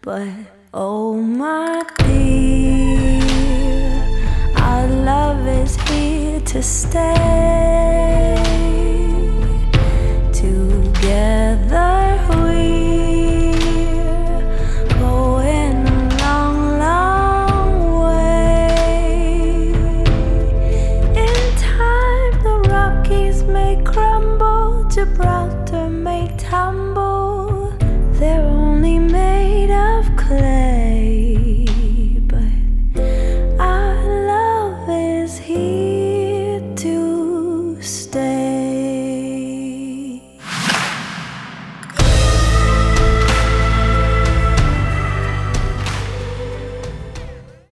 But oh my dear, our love is here to stay. Together we're going a long, long way. In time the Rockies may crumble, Gibraltar may tumble. There